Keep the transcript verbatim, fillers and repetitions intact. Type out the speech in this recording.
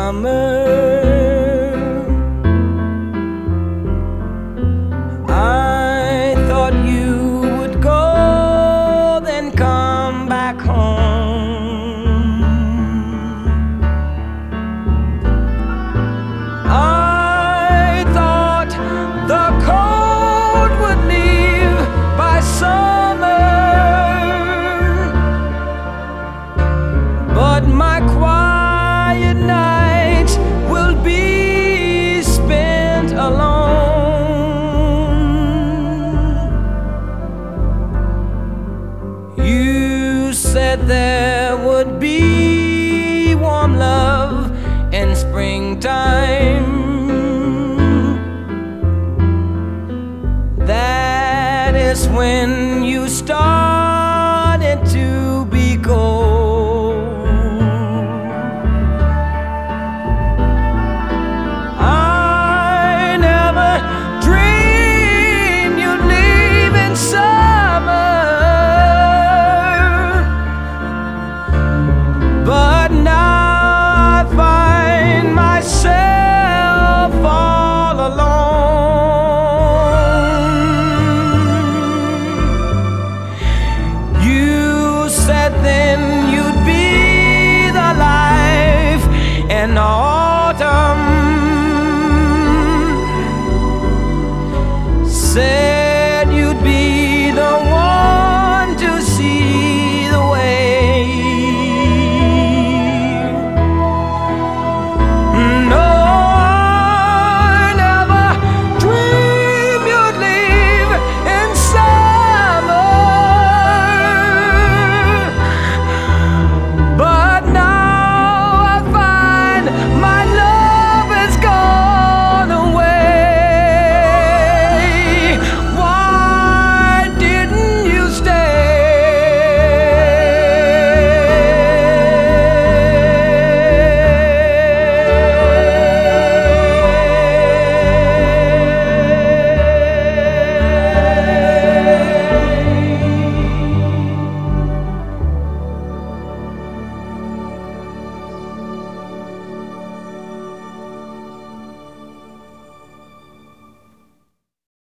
summer. I thought you would go, then come back home. I thought the cold would leave by summer, but my quiet nights will be spent alone. You said there would be warm love in springtime. That is when you started to be cold. I never dreamed you'd leave in summer, but now I find myself all alone. You said then